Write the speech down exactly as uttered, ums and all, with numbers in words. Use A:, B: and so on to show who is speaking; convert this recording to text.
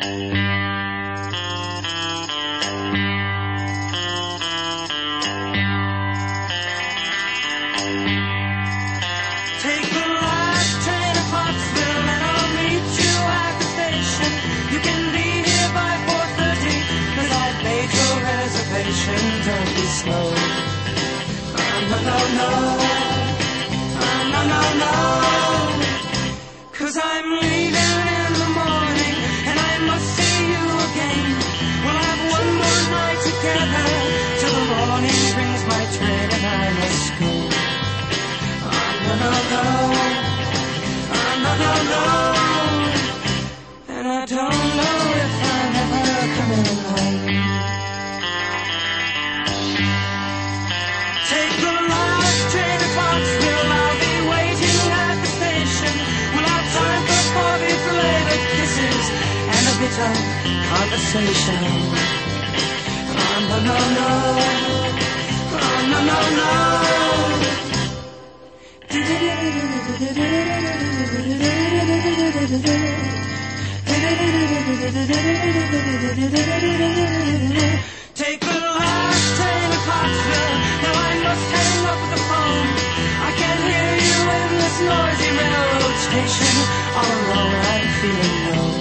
A: Take the last train to Pottsville and I'll meet you at the station. You can be here by four thirty, cause I've made your reservation. Don't be slow. Oh, no, no, no. Oh, no, no, no. Cause I'm leaving in the morning and I must see you again. We'll have one more night together till the morning brings my train and I must go. No, no, no, oh, no, no, no, and I don't know if I'm ever coming home. Take the last train to Pottsville, I'll be waiting at the station. We'll have time for coffee, flavor kisses, and a bit of conversation. Oh, no, no, no, oh, no, no, no. Take the last train to Pottsville. Now I must hang up the phone. I can't hear you in this noisy railroad station. All alone I'm feeling low.